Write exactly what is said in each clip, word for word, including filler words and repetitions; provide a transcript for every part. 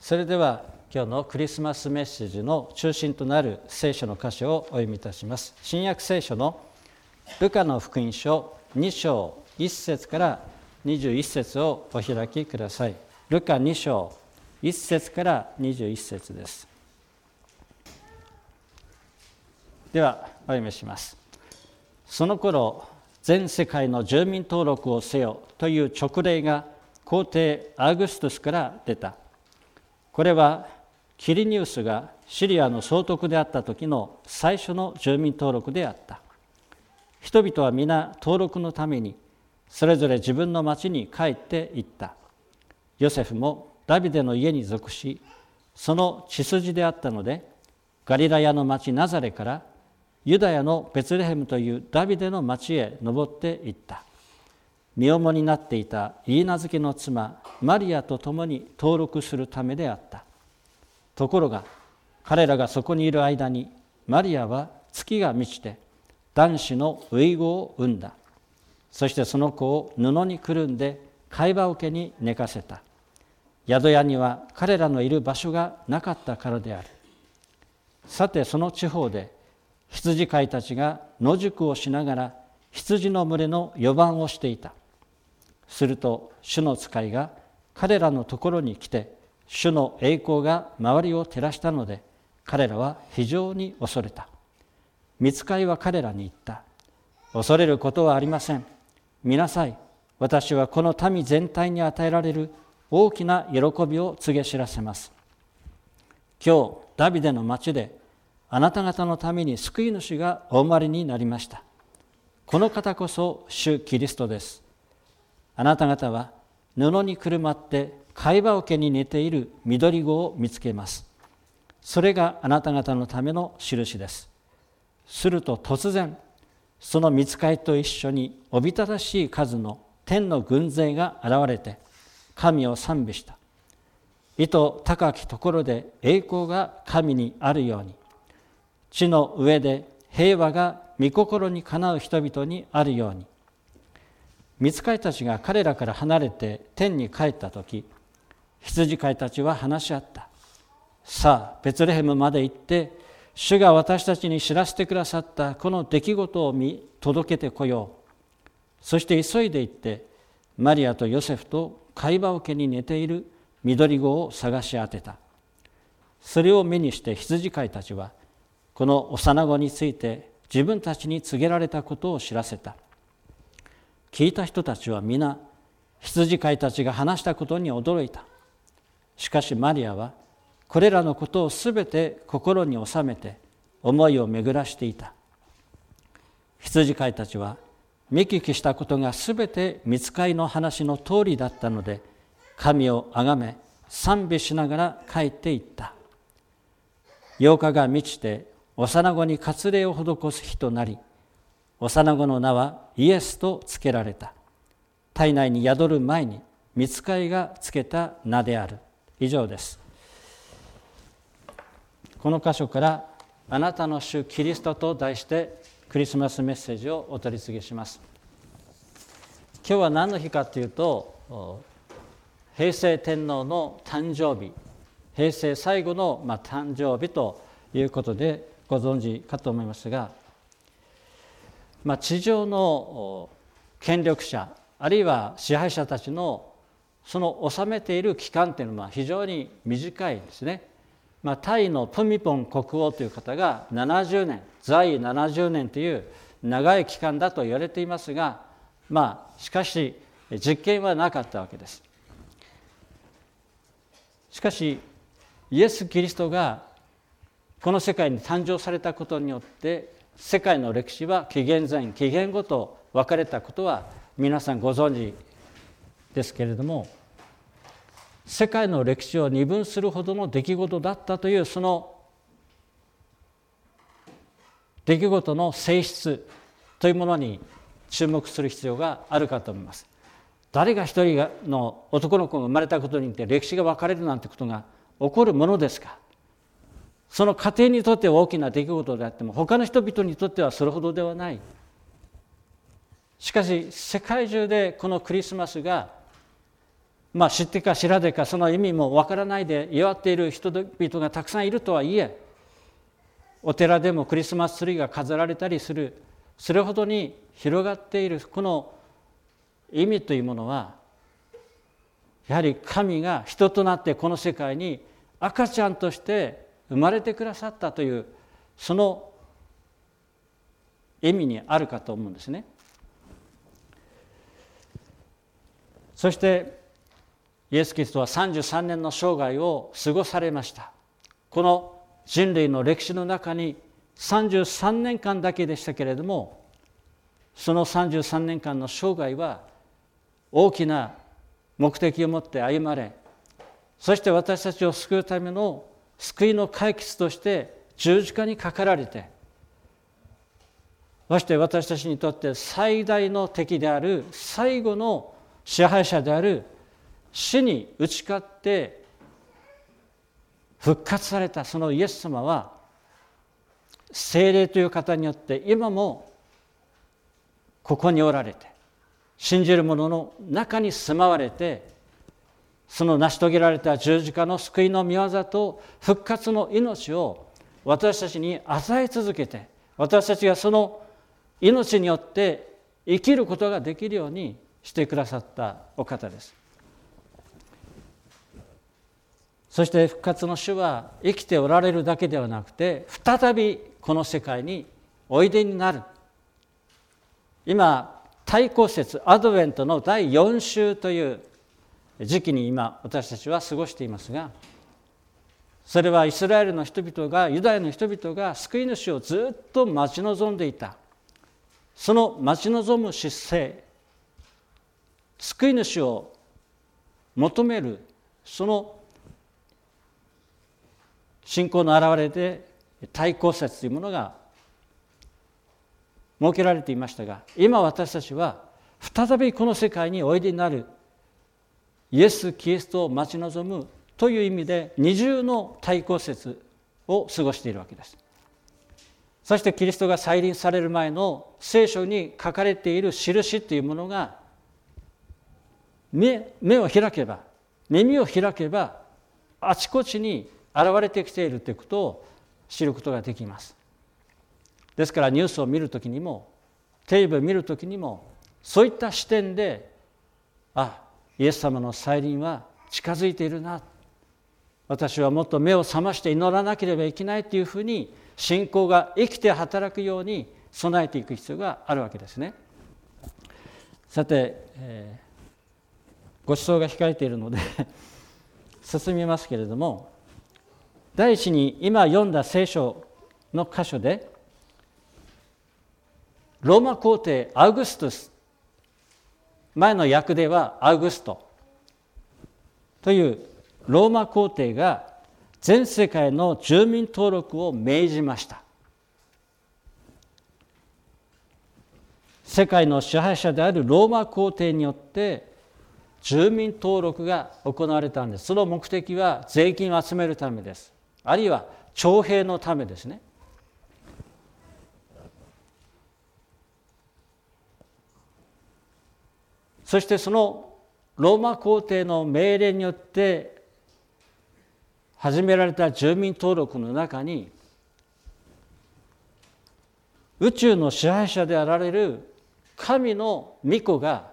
それでは今日のクリスマスメッセージの中心となる聖書の箇所をお読みいたします。新約聖書のルカの福音書に章いっ節からにじゅういち節をお開きください。ルカに章いっ節からにじゅういち節です。ではお読みします。その頃、全世界の住民登録をせよという勅令が皇帝アウグストゥスから出た。これはキリニウスがシリアの総督であった時の最初の住民登録であった。人々は皆登録のためにそれぞれ自分の町に帰っていった。ヨセフもダビデの家に属し、その血筋であったので、ガリラヤの町ナザレからユダヤのベツレヘムというダビデの町へ登っていった。身重になっていたイーナ漬けの妻マリアと共に登録するためであった。ところが彼らがそこにいる間に、マリアは月が満ちて男子の初子を産んだ。そしてその子を布にくるんで貝羽桶に寝かせた。宿屋には彼らのいる場所がなかったからである。さてその地方で羊飼いたちが野宿をしながら羊の群れの予番をしていた。すると主の使いが彼らのところに来て、主の栄光が周りを照らしたので、彼らは非常に恐れた。御使いは彼らに言った。恐れることはありません。見なさい。私はこの民全体に与えられる大きな喜びを告げ知らせます。今日ダビデの町であなた方のために救い主がお生まれになりました。この方こそ主キリストです。あなた方は布にくるまって貝羽桶に寝ている緑子を見つけます。それがあなた方のための印です。すると突然、その御使いと一緒におびただしい数の天の軍勢が現れて神を賛美した。意図高きところで栄光が神にあるように、地の上で平和が御心にかなう人々にあるように。御使いたちが彼らから離れて天に帰ったとき、羊飼いたちは話し合った。さあ、ベツレヘムまで行って、主が私たちに知らせてくださったこの出来事を見届けてこよう。そして急いで行って、マリアとヨセフと貝羽桶に寝ている緑子を探し当てた。それを目にして羊飼いたちは、この幼子について自分たちに告げられたことを知らせた。聞いた人たちは皆、羊飼いたちが話したことに驚いた。しかしマリアは、これらのことをすべて心に収めて、思いを巡らしていた。羊飼いたちは、見聞きしたことがすべて御使いの話の通りだったので、神をあがめ、賛美しながら帰っていった。八日が満ちて、幼子に割礼を施す日となり、幼子の名はイエスとつけられた。体内に宿る前に御使いがつけた名である。以上です。この箇所からあなたの主キリストと題してクリスマスメッセージをお取り次ぎします。今日は何の日かというと、平成天皇の誕生日、平成最後のまあ誕生日ということでご存知かと思いますが、まあ、地上の権力者あるいは支配者たちのその治めている期間というのは非常に短いですね。まあ、タイのプミポン国王という方がななじゅうねん、在位ななじゅうねんという長い期間だと言われていますが、まあしかし実権はなかったわけです。しかしイエス・キリストがこの世界に誕生されたことによって世界の歴史は紀元前紀元後と分かれたことは皆さんご存知ですけれども、世界の歴史を二分するほどの出来事だったというその出来事の性質というものに注目する必要があるかと思います。誰が一人の男の子が生まれたことによって歴史が分かれるなんてことが起こるものですか。その家庭にとっては大きな出来事であっても、他の人々にとってはそれほどではない。しかし世界中でこのクリスマスがまあ知ってか知らでかその意味もわからないで祝っている人々がたくさんいるとはいえ、お寺でもクリスマスツリーが飾られたりする、それほどに広がっているこの意味というものは、やはり神が人となってこの世界に赤ちゃんとして生まれてくださったという、その意味にあるかと思うんですね。そしてイエス・キリストはさんじゅうさんねんの生涯を過ごされました。この人類の歴史の中にさんじゅうさんねんかんだけでしたけれども、そのさんじゅうさんねんかんの生涯は大きな目的を持って歩まれ、そして私たちを救うための救いの解決として十字架にかかられて、そして私たちにとって最大の敵である、最後の支配者である死に打ち勝って復活されたそのイエス様は、聖霊という方によって今もここにおられて、信じる者の中に住まわれて、その成し遂げられた十字架の救いの御業と復活の命を私たちに与え続けて、私たちがその命によって生きることができるようにしてくださったお方です。そして復活の主は生きておられるだけではなくて、再びこの世界においでになる。今対抗節アドベントのだいよん週という時期に今私たちは過ごしていますが、それはイスラエルの人々が、ユダヤの人々が救い主をずっと待ち望んでいた、その待ち望む姿勢、救い主を求めるその信仰の表れで対抗節というものが設けられていましたが、今私たちは再びこの世界においでになるイエス・キリストを待ち望むという意味で二重の対抗節を過ごしているわけです。そしてキリストが再臨される前の聖書に書かれている印というものが 目, 目を開けば、耳を開けばあちこちに現れてきているということを知ることができます。ですからニュースを見るときにも、テレビを見るときにも、そういった視点で、あ、イエス様の再臨は近づいているな、私はもっと目を覚まして祈らなければいけないというふうに、信仰が生きて働くように備えていく必要があるわけですね。さて、えー、ご馳走が控えているので進みますけれども、第一に今読んだ聖書の箇所で、ローマ皇帝アウグストゥス、前の訳ではアウグストというローマ皇帝が全世界の住民登録を命じました。世界の支配者であるローマ皇帝によって住民登録が行われたんです。その目的は税金を集めるためです。あるいは徴兵のためですね。そしてそのローマ皇帝の命令によって始められた住民登録の中に、宇宙の支配者であられる神の御子が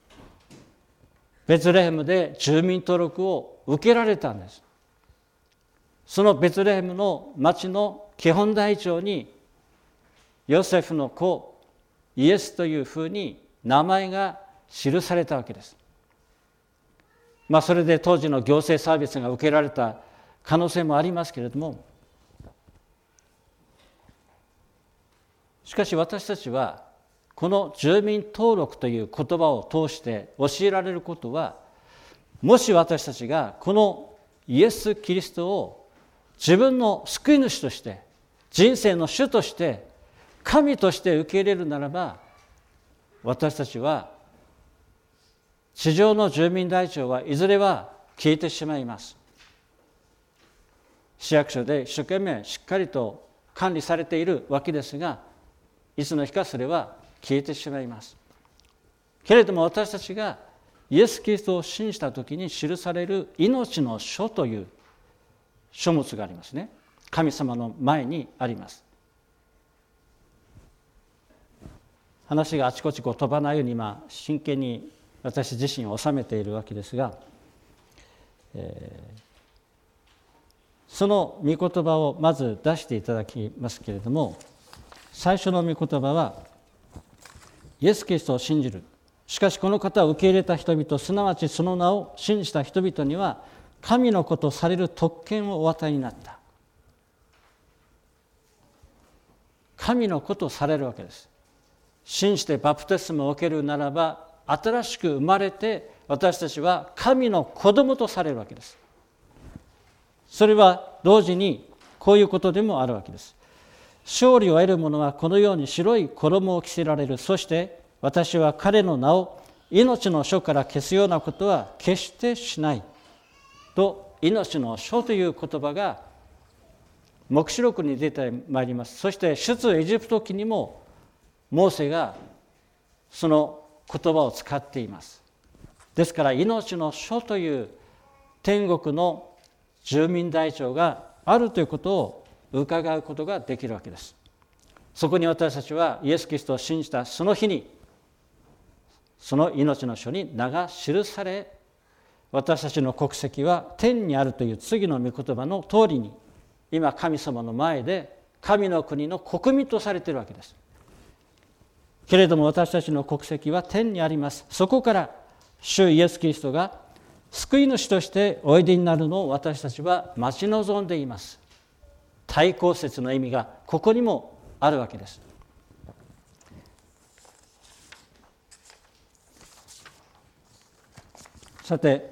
ベツレヘムで住民登録を受けられたんです。そのベツレヘムの町の基本台帳にヨセフの子イエスというふうに名前が記されたわけです。まあそれで当時の行政サービスが受けられた可能性もありますけれども、しかし私たちはこの住民登録という言葉を通して教えられることは、もし私たちがこのイエス・キリストを自分の救い主として、人生の主として、神として受け入れるならば、私たちは地上の住民台帳はいずれは消えてしまいます。市役所で一生懸命しっかりと管理されているわけですが、いつの日かそれは消えてしまいます。けれども私たちがイエス・キリストを信じたときに記される命の書という書物がありますね。神様の前にあります。話があちこちこう飛ばないように今真剣に私自身を収めているわけですが、えー、その御言葉をまず出していただきますけれども、最初の御言葉はイエス・キリストを信じる。しかしこの方を受け入れた人々、すなわちその名を信じた人々には神の子とされる特権をお与えになった。神の子とされるわけです。信じてバプテスマを受けるならば、新しく生まれて私たちは神の子供とされるわけです。それは同時にこういうことでもあるわけです。勝利を得る者はこのように白い衣を着せられる。そして私は彼の名を命の書から消すようなことは決してしないと、命の書という言葉が黙示録に出てまいります。そして出エジプト記にもモーセがその言葉を使っています。ですから命の書という天国の住民台帳があるということを伺うことができるわけです。そこに私たちはイエス・キリストを信じたその日に、その命の書に名が記され、私たちの国籍は天にあるという次の御言葉の通りに、今神様の前で神の国の国民とされているわけです。けれども私たちの国籍は天にあります。そこから主イエス・キリストが救い主としておいでになるのを私たちは待ち望んでいます。対抗説の意味がここにもあるわけです。さて、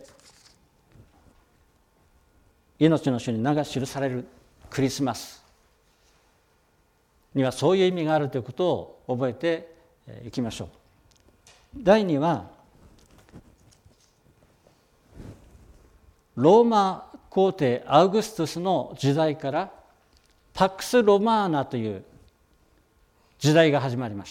命の書に名が記されるクリスマスにはそういう意味があるということを覚えていきましょう。第二は、ローマ皇帝アウグストゥスの時代からパックス・ロマーナという時代が始まりました。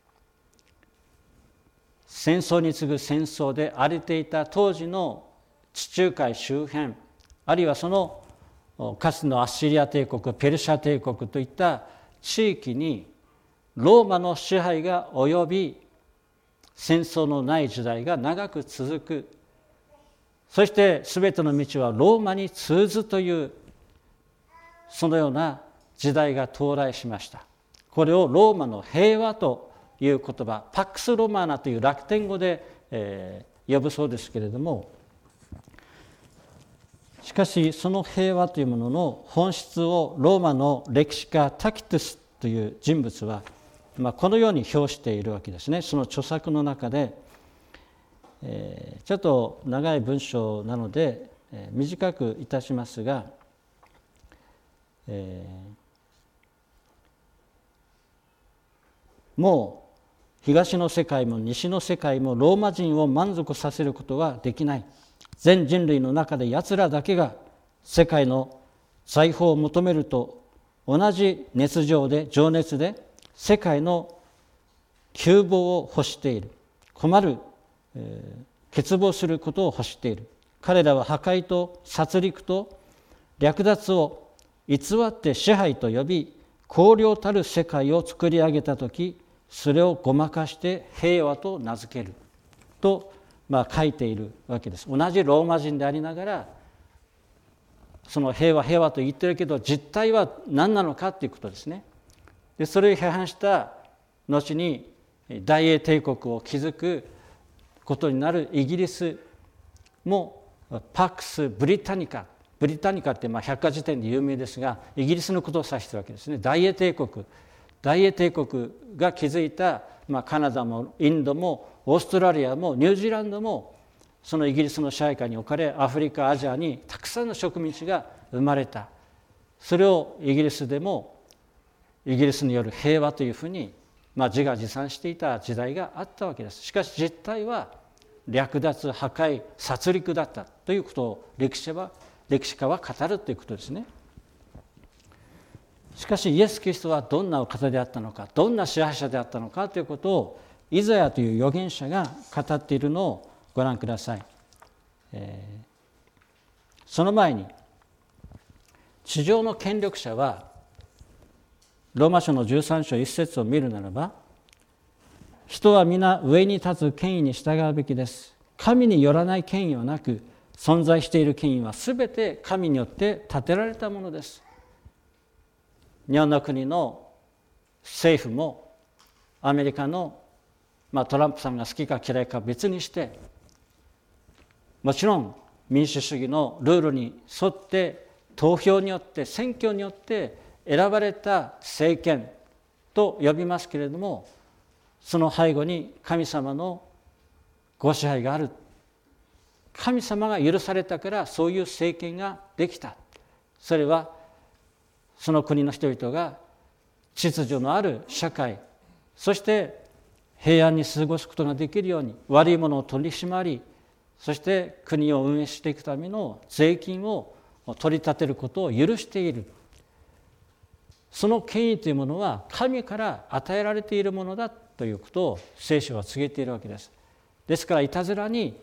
戦争に次ぐ戦争で荒れていた当時の地中海周辺、あるいはそのかつてのアッシリア帝国、ペルシャ帝国といった地域にローマの支配が及び、戦争のない時代が長く続く。そして全ての道はローマに通ずという、そのような時代が到来しました。これをローマの平和という言葉、パックス・ロマーナというラテン語で、えー、呼ぶそうですけれども、しかしその平和というものの本質をローマの歴史家タキトゥスという人物は、まあ、このように評しているわけですね。その著作の中で、えー、ちょっと長い文章なので、えー、短くいたしますが、えー、もう東の世界も西の世界もローマ人を満足させることはできない。全人類の中で奴らだけが世界の財宝を求めると同じ熱情で情熱で世界の窮乏を欲している。困る、えー、欠乏することを欲している。彼らは破壊と殺戮と略奪を偽って支配と呼び、荒涼たる世界を作り上げたとき、それをごまかして平和と名付けると、まあ、書いているわけです。同じローマ人でありながら、その平和平和と言ってるけど実態は何なのかということですね。でそれを批判した後に大英帝国を築くことになるイギリスもパックス・ブリタニカ、ブリタニカってまあ百科事典で有名ですが、イギリスのことを指しているわけですね。大英帝国大英帝国が築いた、まあ、カナダもインドもオーストラリアもニュージーランドもそのイギリスの支配下に置かれ、アフリカアジアにたくさんの植民地が生まれた。それをイギリスでもイギリスによる平和というふうに、まあ、自画自賛していた時代があったわけです。しかし実態は略奪、破壊、殺戮だったということを歴史は歴史家は語るということですね。しかしイエス・キリストはどんなお方であったのか、どんな支配者であったのかということをイザヤという預言者が語っているのをご覧ください。えー、その前に地上の権力者はローマ書のじゅうさん章いち節を見るならば、人は皆上に立つ権威に従うべきです。神によらない権威はなく、存在している権威はすべて神によって立てられたものです。日本の国の政府もアメリカの、まあ、トランプさんが好きか嫌いか別にして、もちろん民主主義のルールに沿って投票によって選挙によって選ばれた政権と呼びますけれども、その背後に神様のご支配がある。神様が許されたからそういう政権ができた。それはその国の人々が秩序のある社会、そして平安に過ごすことができるように悪いものを取り締まり、そして国を運営していくための税金を取り立てることを許している。その権威というものは神から与えられているものだということを聖書は告げているわけです。ですからいたずらに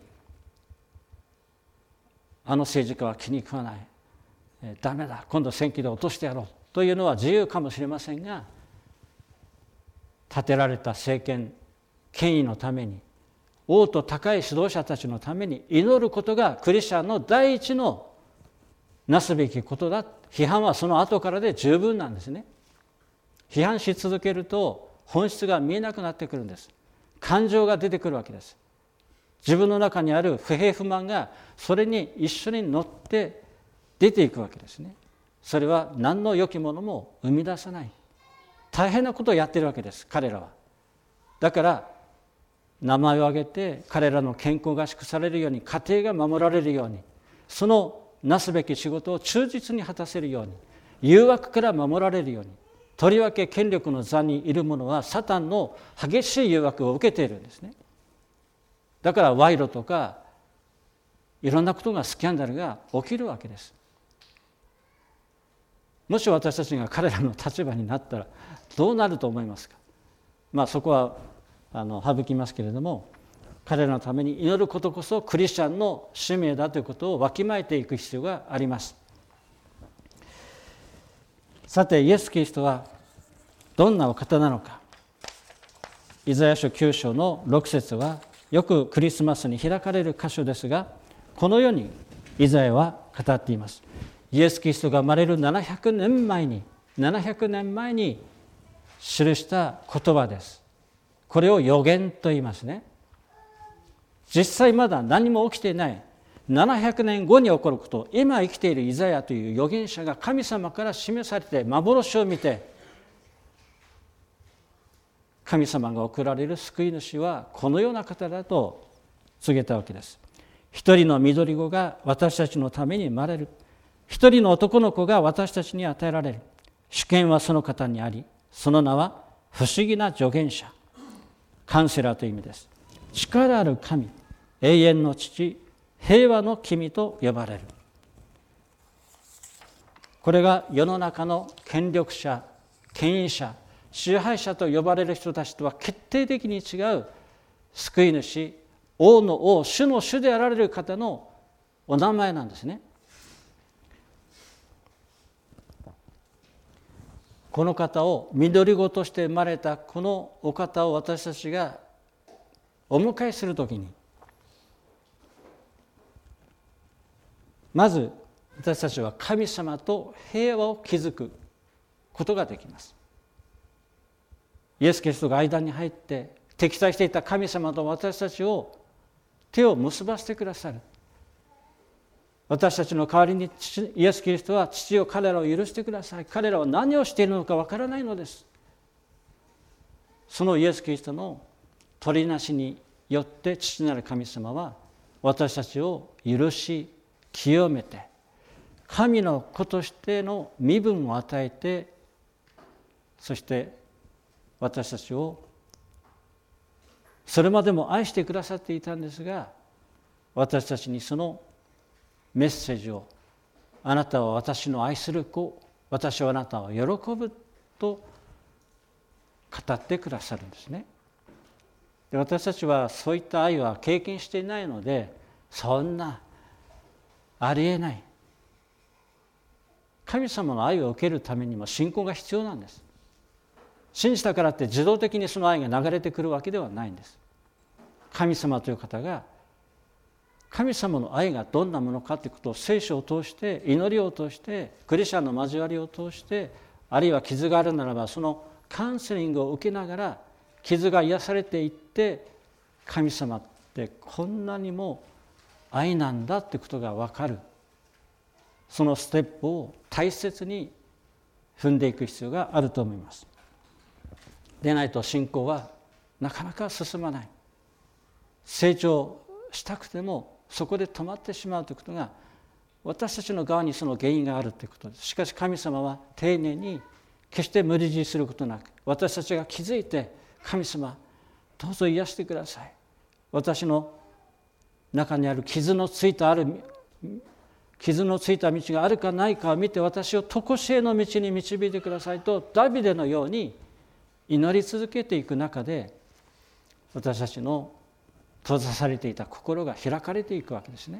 あの政治家は気に食わない、えダメだ、今度選挙で落としてやろうというのは自由かもしれませんが、立てられた政権権威のために、王と高い指導者たちのために祈ることがクリスチャンの第一のなすべきことだ。批判はその後からで十分なんですね。批判し続けると本質が見えなくなってくるんです。感情が出てくるわけです。自分の中にある不平不満がそれに一緒に乗って出ていくわけですね。それは何の良きものも生み出さない。大変なことをやっているわけです、彼らは。だから名前を挙げて彼らの健康が祝されるように、家庭が守られるように、そのなすべき仕事を忠実に果たせるように、誘惑から守られるように。とりわけ権力の座にいる者はサタンの激しい誘惑を受けているんですね。だから賄賂とかいろんなことがスキャンダルが起きるわけです。もし私たちが彼らの立場になったらどうなると思いますか。まあそこはあの省きますけれども、彼らのために祈ることこそクリスチャンの使命だということをわきまえていく必要があります。さて、イエス・キリストはどんなお方なのか。イザヤ書きゅう章のろく節はよくクリスマスに開かれる箇所ですが、このようにイザヤは語っています。イエス・キリストが生まれるななひゃくねんまえにななひゃくねんまえに記した言葉です。これを預言と言いますね。実際まだ何も起きていないななひゃくねんごに起こることを、今生きているイザヤという預言者が神様から示されて幻を見て、神様が送られる救い主はこのような方だと告げたわけです。一人の緑子が私たちのために生まれる。一人の男の子が私たちに与えられる。主権はその方にあり、その名は不思議な助言者、カウンセラーという意味です。力ある神、永遠の父、平和の君と呼ばれる。これが世の中の権力者、権威者、支配者と呼ばれる人たちとは決定的に違う救い主、王の王、主の主であられる方のお名前なんですね。この方を緑子として生まれたこのお方を私たちがお迎えするときに、まず私たちは神様と平和を築くことができます。イエス・キリストが間に入って敵対していた神様と私たちを手を結ばせてくださる。私たちの代わりにイエス・キリストは父よ、彼らを許してください。彼らは何をしているのかわからないのです。そのイエス・キリストの取りなしによって父なる神様は私たちを許し清めて、神の子としての身分を与えて、そして私たちをそれまでも愛してくださっていたんですが、私たちにそのメッセージを、あなたは私の愛する子、私はあなたを喜ぶと語ってくださるんですね。で、 で、私たちはそういった愛は経験していないので、そんなありえない。神様の愛を受けるためにも信仰が必要なんです。信じたからって自動的にその愛が流れてくるわけではないんです。神様という方が、神様の愛がどんなものかということを聖書を通して、祈りを通して、クリスチャンの交わりを通して、あるいは傷があるならばそのカウンセリングを受けながら傷が癒されていって、神様ってこんなにも愛なんだということが分かる、そのステップを大切に踏んでいく必要があると思います。でないと信仰はなかなか進まない。成長したくてもそこで止まってしまうということが、私たちの側にその原因があるということです。しかし神様は丁寧に、決して無理強いすることなく、私たちが気づいて、神様どうぞ癒してください、私の中にある傷のついたある傷のついた道があるかないかを見て、私を常しえの道に導いてくださいと、ダビデのように祈り続けていく中で、私たちの閉ざされていた心が開かれていくわけですね。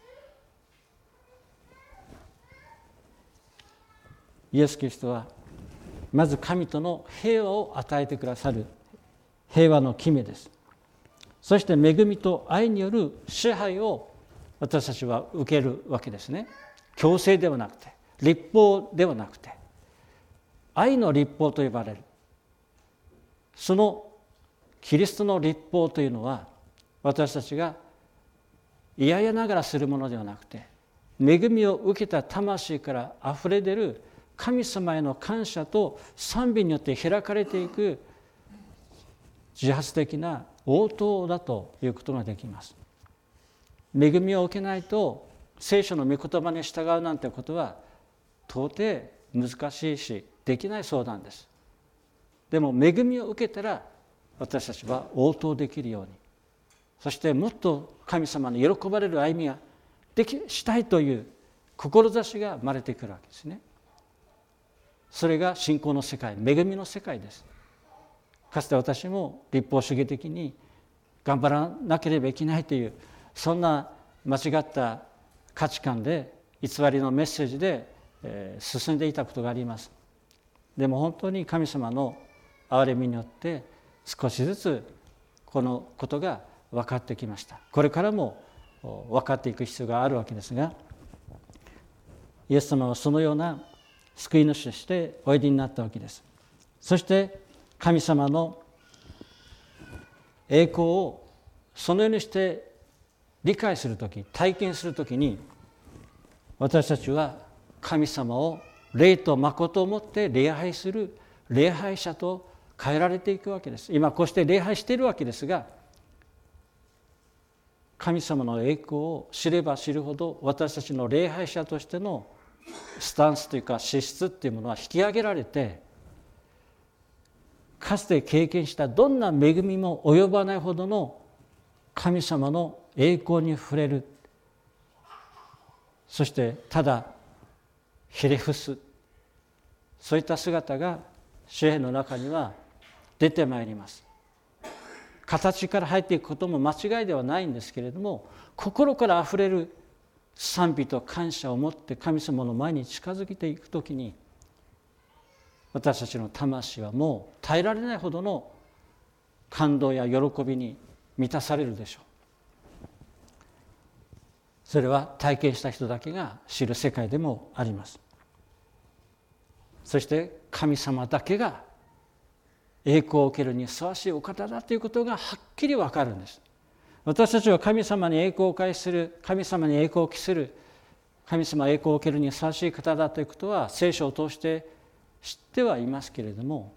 イエス・キリストはまず神との平和を与えてくださる平和の決めです。そして恵みと愛による支配を私たちは受けるわけですね。強制ではなくて、律法ではなくて、愛の律法と呼ばれる。そのキリストの律法というのは、私たちが嫌々ながらするものではなくて、恵みを受けた魂からあふれ出る神様への感謝と賛美によって開かれていく自発的な応答だということができます。恵みを受けないと聖書の御言葉に従うなんてことは到底難しいし、できないそうなんです。でも恵みを受けたら、私たちは応答できるように、そしてもっと神様の喜ばれる歩みができしたいという志が生まれてくるわけですね。それが信仰の世界、恵みの世界です。かつて私も律法主義的に頑張らなければいけないという、そんな間違った価値観で、偽りのメッセージで進んでいたことがあります。でも本当に神様の憐れみによって少しずつこのことが分かってきました。これからも分かっていく必要があるわけですが、イエス様はそのような救い主としておいでになったわけです。そして神様の栄光をそのようにして理解するとき、体験するときに、私たちは神様を霊と誠をもって礼拝する礼拝者と変えられていくわけです。今こうして礼拝しているわけですが、神様の栄光を知れば知るほど、私たちの礼拝者としてのスタンスというか資質というものは引き上げられて、かつて経験したどんな恵みも及ばないほどの神様の栄光に触れる。そしてただひれ伏す、そういった姿が詩篇の中には出てまいります。形から入っていくことも間違いではないんですけれども、心からあふれる賛美と感謝を持って神様の前に近づいていくときに、私たちの魂はもう耐えられないほどの感動や喜びに満たされるでしょう。それは体験した人だけが知る世界でもあります。そして神様だけが栄光を受けるにふさわしいお方だということがはっきり分かるんです。私たちは神様に栄光を返する、神様に栄光を期する、神様は栄光を受けるにふさわしい方だということは聖書を通して知ってはいますけれども、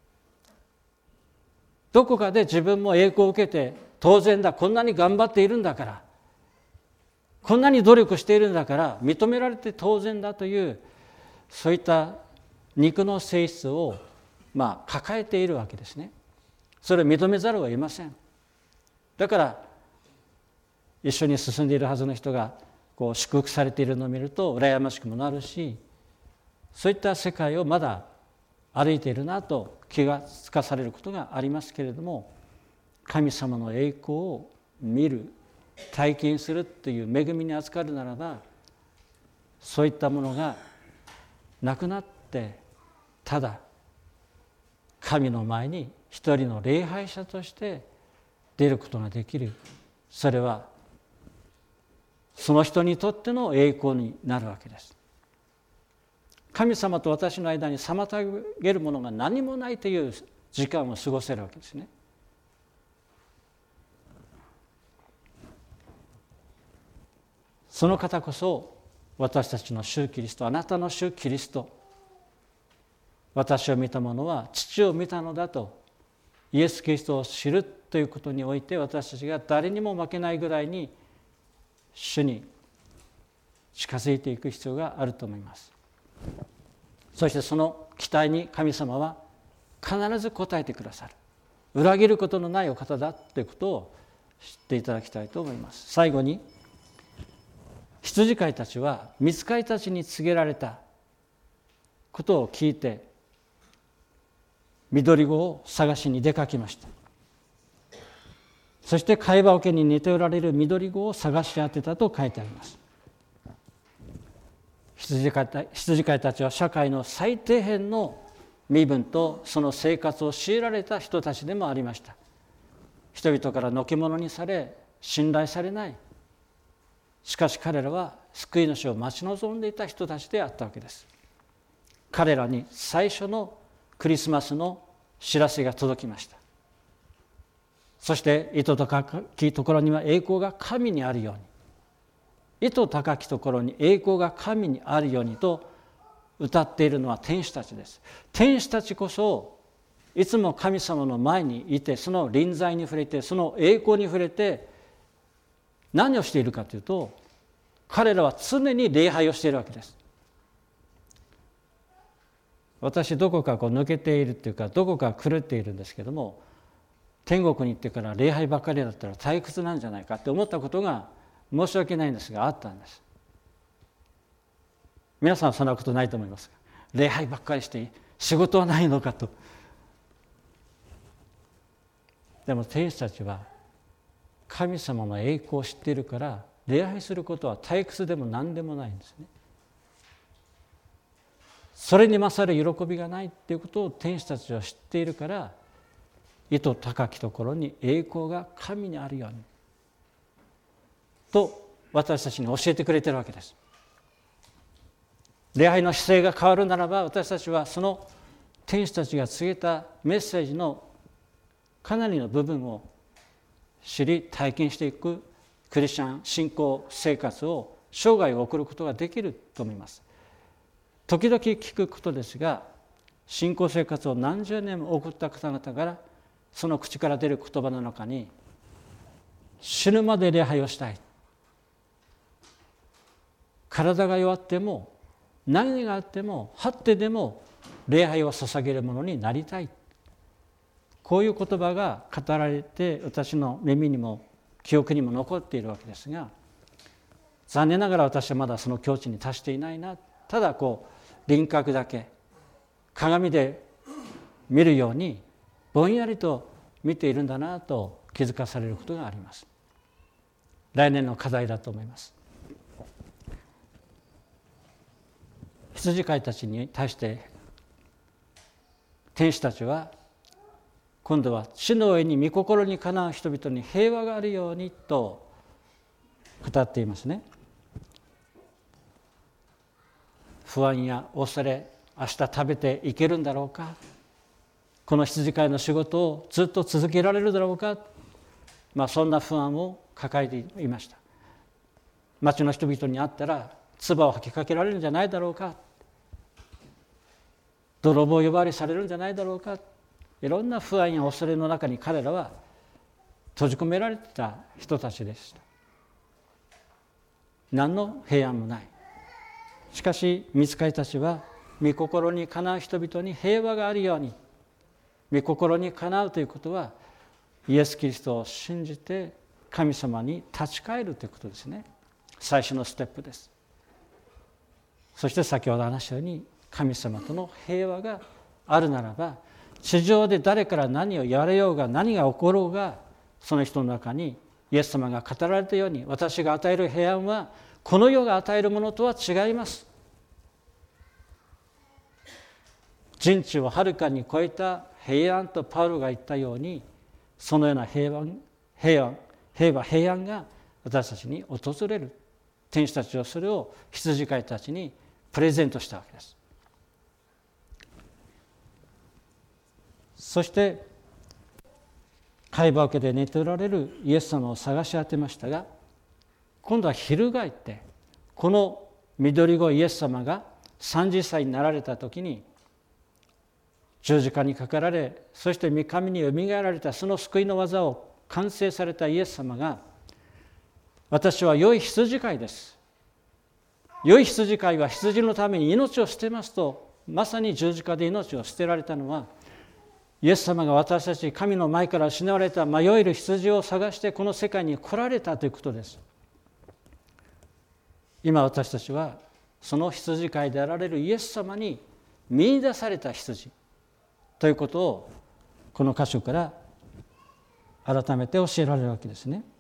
どこかで自分も栄光を受けて当然だ、こんなに頑張っているんだから、こんなに努力しているんだから認められて当然だという、そういった肉の性質をまあ抱えているわけですね。それを認めざるを得ません。だから一緒に進んでいるはずの人がこう祝福されているのを見ると羨ましくもなるし、そういった世界をまだ歩いているなと気がつかされることがありますけれども、 神様の栄光を見る、体験するという恵みに預かるならば、そういったものがなくなって、ただ神の前に一人の礼拝者として出ることができる。それはその人にとっての栄光になるわけです。神様と私の間に妨げるものが何もないという時間を過ごせるわけですね。その方こそ私たちの主キリスト、あなたの主キリスト、私を見た者は父を見たのだと、イエス・キリストを知るということにおいて、私たちが誰にも負けないぐらいに主に近づいていく必要があると思います。そしてその期待に神様は必ず応えてくださる、裏切ることのないお方だということを知っていただきたいと思います。最後に、羊飼いたちは御使いたちに告げられたことを聞いて、緑子を探しに出かけました。そして貝羽桶に似ておられる緑子を探し当てたと書いてあります。羊飼いた、羊飼いたちは社会の最底辺の身分とその生活を強いられた人たちでもありました。人々からのけ者にされ、信頼されない。しかし彼らは救い主を待ち望んでいた人たちであったわけです。彼らに最初のクリスマスの知らせが届きました。そして糸高きところには栄光が神にあるように、糸高きところに栄光が神にあるようにと歌っているのは天使たちです。天使たちこそいつも神様の前にいて、その臨在に触れて、その栄光に触れて何をしているかというと、彼らは常に礼拝をしているわけです。私どこかこう抜けているというか、どこか狂っているんですけども、天国に行ってから礼拝ばっかりだったら退屈なんじゃないかって思ったことが申し訳ないんですがあったんです。皆さんはそんなことないと思いますが、礼拝ばっかりして仕事はないのかと。でも天使たちは神様の栄光を知っているから、礼拝することは退屈でも何でもないんですね。それに勝る喜びがないということを天使たちは知っているから、糸高きところに栄光が神にあるようにと私たちに教えてくれているわけです。礼拝の姿勢が変わるならば、私たちはその天使たちが告げたメッセージのかなりの部分を知り体験していくクリスチャン信仰生活を生涯を送ることができると思います。時々聞くことですが、信仰生活を何十年も送った方々からその口から出る言葉の中に、死ぬまで礼拝をしたい、体が弱っても何があっても張ってでも礼拝を捧げるものになりたい、こういう言葉が語られて私の耳にも記憶にも残っているわけですが、残念ながら私はまだその境地に達していないな。ただこう輪郭だけ鏡で見るようにぼんやりと見ているんだなと気づかされることがあります。来年の課題だと思います。羊飼いたちに対して天使たちは今度は地の上に御心にかなう人々に平和があるようにと語っていますね。不安や恐れ、明日食べていけるんだろうか、この羊飼いの仕事をずっと続けられるだろうか、まあ、そんな不安を抱えていました。町の人々に会ったら唾を吐きかけられるんじゃないだろうか、泥棒呼ばわりされるんじゃないだろうか、いろんな不安や恐れの中に彼らは閉じ込められていた人たちでした。何の平安もない。しかし御使いたちは御心にかなう人々に平和があるように、御心にかなうということはイエス・キリストを信じて神様に立ち返るということですね。最初のステップです。そして先ほど話したように、神様との平和があるならば、地上で誰から何をやれようが何が起ころうがその人の中にイエス様が語られたように、私が与える平安はこの世が与えるものとは違います。人知をはるかに超えた平安とパウロが言ったように、そのような平安、平安、平和、平安が私たちに訪れる。天使たちはそれを羊飼いたちにプレゼントしたわけです。そして貝羽桶で寝ておられるイエス様を探し当てましたが、今度は翻ってこの緑子イエス様がさんじゅっさいになられた時に十字架にかかられ、そして御神によみがえられたその救いの技を完成されたイエス様が、私は良い羊飼いです、良い羊飼いは羊のために命を捨てますと、まさに十字架で命を捨てられたのは、イエス様が私たち神の前から失われた迷える羊を探してこの世界に来られたということです。今私たちはその羊飼いであられるイエス様に見出された羊ということをこの箇所から改めて教えられるわけですね。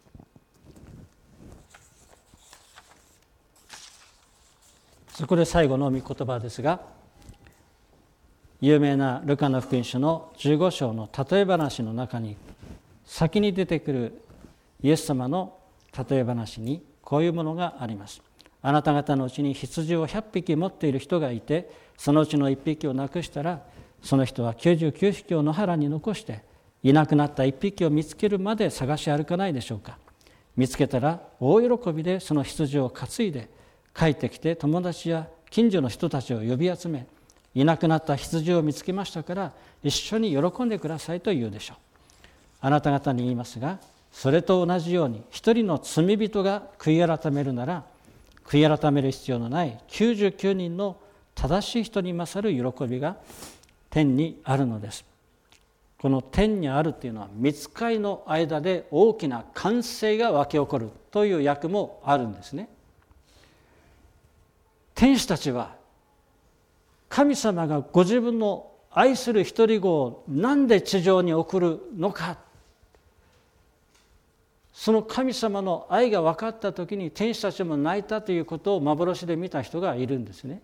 そこで最後の御言葉ですが、有名なルカの福音書のじゅうご章の例え話の中に先に出てくるイエス様の例え話にこういうものがあります。あなた方のうちに羊をひゃっぴき持っている人がいて、そのうちのいっぴきをなくしたら、その人はきゅうじゅうきゅうひきを野原に残していなくなったいっぴきを見つけるまで探し歩かないでしょうか。見つけたら大喜びでその羊を担いで帰ってきて、友達や近所の人たちを呼び集め、いなくなった羊を見つけましたから一緒に喜んでくださいと言うでしょう。あなた方に言いますが、それと同じように一人の罪人が悔い改めるなら、悔い改める必要のないきゅうじゅうきゅうにんの正しい人に勝る喜びが天にあるのです。この天にあるというのは、御使いの間で大きな歓声が湧き起こるという訳もあるんですね。天使たちは神様がご自分の愛する一人子を何で地上に送るのか、その神様の愛が分かった時に天使たちも泣いたということを幻で見た人がいるんですね。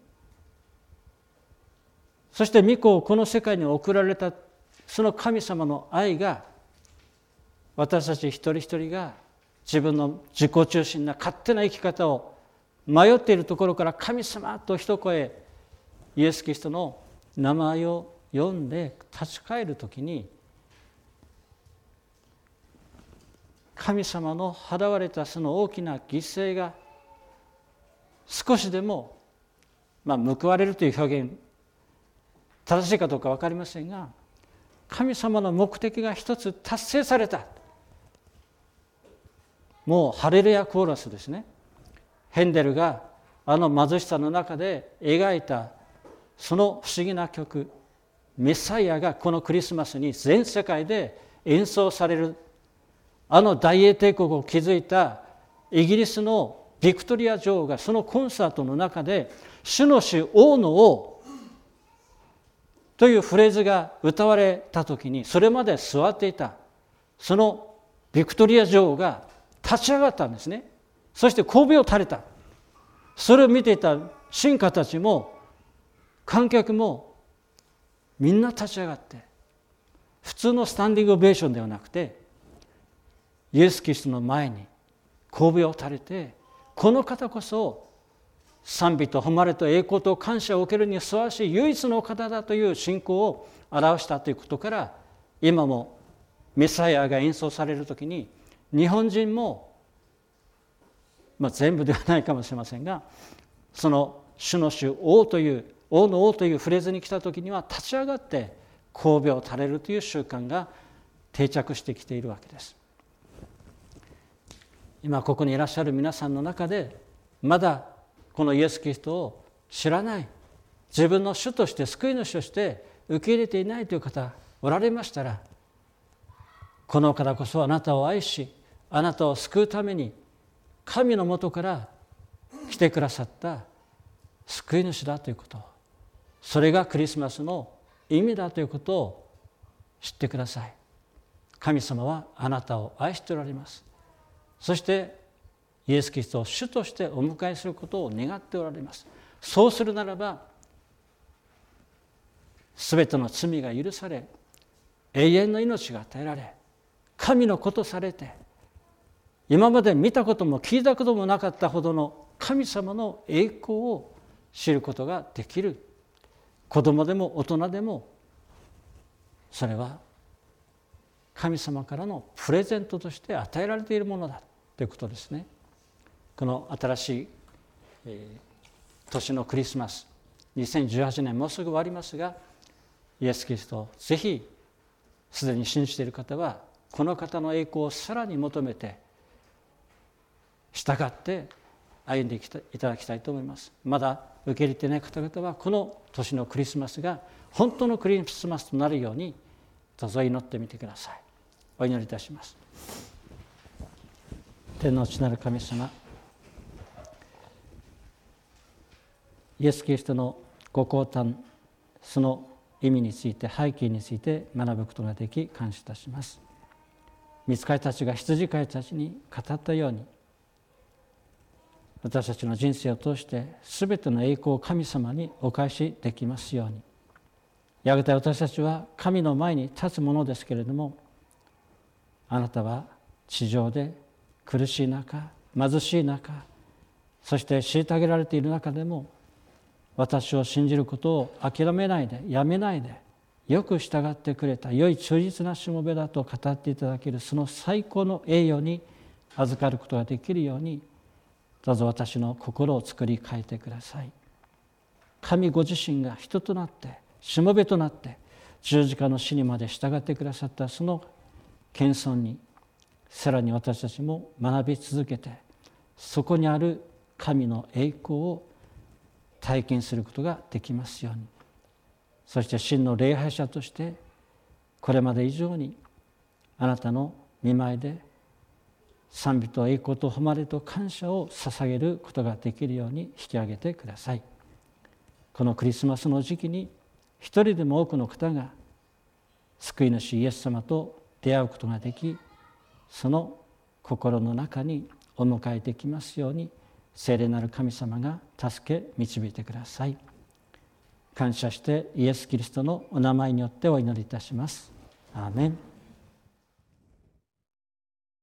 そして御子をこの世界に送られたその神様の愛が、私たち一人一人が自分の自己中心な勝手な生き方を迷っているところから、神様と一声イエス・キリストの名前を呼んで立ち返るときに、神様の払われたその大きな犠牲が少しでも、まあ、報われるという表現正しいかどうか分かりませんが、神様の目的が一つ達成された。もうハレルヤコーラスですね。ヘンデルがあの貧しさの中で描いたその不思議な曲、メサイアがこのクリスマスに全世界で演奏される。あの大英帝国を築いたイギリスのビクトリア女王がそのコンサートの中で主の主王の王というフレーズが歌われたときに、それまで座っていたそのビクトリア女王が立ち上がったんですね。そして首を垂れた。それを見ていた臣下たちも観客もみんな立ち上がって、普通のスタンディングオベーションではなくて、イエス・キリストの前に首を垂れて、この方こそ賛美と誉れと栄光と感謝を受けるにふさわしい唯一の方だという信仰を表したということから、今もメサイアが演奏されるときに日本人も、まあ、全部ではないかもしれませんが、その主の主王という王の王というフレーズに来たときには立ち上がって首を垂れるという習慣が定着してきているわけです。今ここにいらっしゃる皆さんの中で、まだこのイエス・キリストを知らない、自分の主として救い主として受け入れていないという方おられましたら、この方こそあなたを愛し、あなたを救うために神のもとから来てくださった救い主だということ、それがクリスマスの意味だということを知ってください。 神様はあなたを愛しておられます。そしてイエス・キリストを主としてお迎えすることを願っておられます。そうするならばすべての罪が許され、永遠の命が与えられ、神の子とされて、今まで見たことも聞いたこともなかったほどの神様の栄光を知ることができる。子供でも大人でもそれは神様からのプレゼントとして与えられているものだということですね。この新しい、えー、年のクリスマスにせんじゅうはちねんもうすぐ終わりますが、イエス・キリストをぜひすでに信じている方はこの方の栄光をさらに求めて従って歩んでいただきたいと思います。まだ受け入れていない方々はこの年のクリスマスが本当のクリスマスとなるようにどうぞ祈ってみてください。お祈りいたします。天の父なる神様、イエス・キリストのご降誕、その意味について、背景について学ぶことができ感謝いたします。御使いたちが羊飼いたちに語ったように、私たちの人生を通してすべての栄光を神様にお返しできますように。やがて私たちは神の前に立つものですけれども、あなたは地上で苦しい中、貧しい中、そして虐げられている中でも私を信じることを諦めないで、やめないで、よく従ってくれた良い忠実なしもべだと語っていただけるその最高の栄誉に預かることができるように、どうぞ私の心を作り変えてください。神ご自身が人となってしもべとなって十字架の死にまで従ってくださったその謙遜にさらに私たちも学び続けて、そこにある神の栄光を体験することができますように。そして真の礼拝者としてこれまで以上にあなたの御前で賛美と栄光と誉れと感謝を捧げることができるように引き上げてください。このクリスマスの時期に一人でも多くの方が救い主イエス様と出会うことができ、その心の中にお迎えできますように聖霊なる神様が助け導いてください。感謝してイエス・キリストのお名前によってお祈りいたします。アーメン。